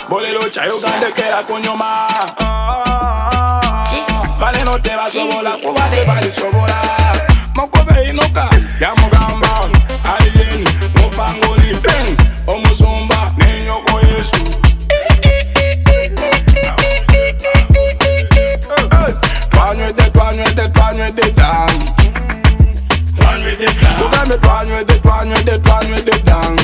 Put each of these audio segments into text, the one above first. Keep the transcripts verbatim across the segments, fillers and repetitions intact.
Bolelo chayo gande que la coño más. Vale no te va a sobola, cuba te vale sobola. Moko be inoka, ya mo gamba. Alien, mo fangoli, pen, o mo zumba, niño ko Yesu. Toigne de, toigne de, toigne de dang. Toigne de dang. Kouga toigne de, toigne de, toigne de dang.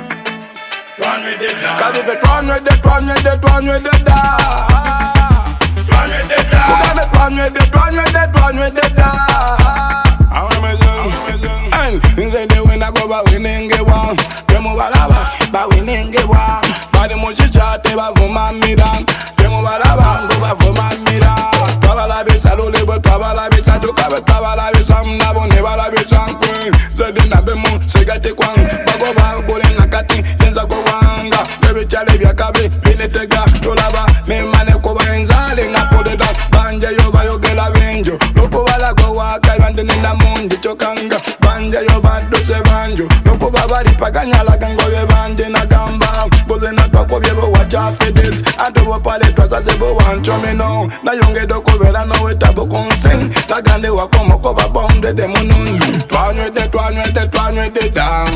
Toigne de dang. Kadi fe toigne de, toigne de, toigne de dang. Toigne de dang. Kouga me toigne de, toigne de, toigne de dang. Awe me zung, en inze de wina go ba winenge wa. Demo balaba, ba winenge wa. Ba de mo chicha te ba vuma miran. Demo balaba, go ba vuma miran. Travala be salole bo travala be sa to ka be travala be sam na bo ne bala be san queen. Zede na be mo segate kwang. Ba go ba bole na kati yenza go wanga. Bebe chale bya kabe bele tega dolaba. Me mane ko ba enzale na pole da. Banja yo ba yo gela benjo. Loko bala go wa kai bande na mundi chokanga. Banja yo ba do se banjo. Loko baba ri paganya la gango be bande na gamba. Boze na twa ko byebo wacha fedes. Ando bo pale twa sa sebo wancho me no. Na yonge do ko vera no weta bo konsen. La gande wa ko moko ba bombe de monun. Twanwe de twanwe de twanwe de dang.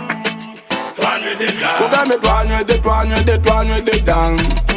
Twanwe de dang. Koga me twanwe de twanwe de twanwe de dang.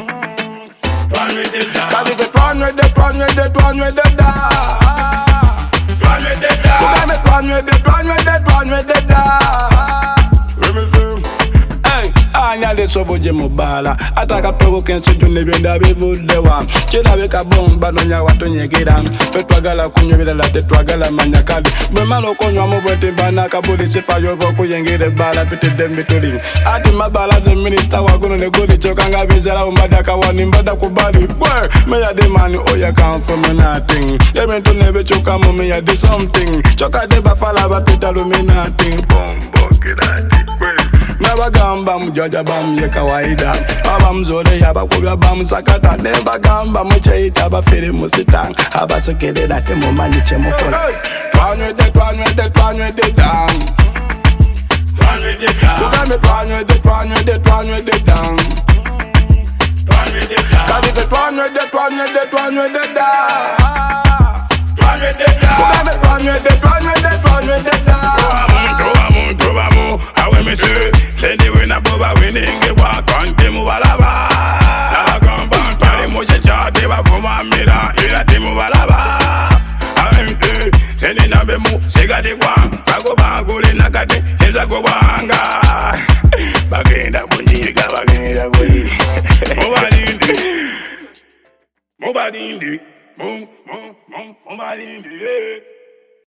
Twanwe de dang. Kadi ke twanwe de twanwe de twanwe de dang. Twanwe de dang. Koga me twanwe de twanwe de twanwe de dang. Let me see. Anya de sobo je mobala ataka pego kenso jone benda be vudewa chira be ka bomba no nya watu nyegera fe twagala kunyobela la te twagala manyakali me malo konyo mo bwete bana ka police fa yo boko yengere bala pete dembe toling ati mabala ze minister wa gono le goli chokanga bezala umbada ka wani mbada kubali boy me ya de man oh ya come from nothing ya me to nebe choka mo me ya de something choka de bafala ba peta lo me nothing bombo kirati Never gamba mjoja bam ye kawaida Aba mzore yaba kubya bam sakata Never gamba mcheita ba firi musitang Aba sekede date momani che mokora Twanwe de twanwe de twanwe de dang Twanwe de dang Kugame twanwe de twanwe de twanwe de dang Twanwe de dang Kadi ke twanwe de twanwe de twanwe de dang Twanwe de dang Kugame twanwe de twanwe de twanwe de dang Provamu, provamu, awe me se Sende wina boba winenge wa Kante mu balaba La gamba Pare mo checha Deba fuma mira Ira te mu balaba Awe me se Sende na be mu Sega de kwa Bago bagule nakate Senza go wanga Bagenda bunjika Bagenda gui Mubadindi Mubadindi Mubadindi Mubadindi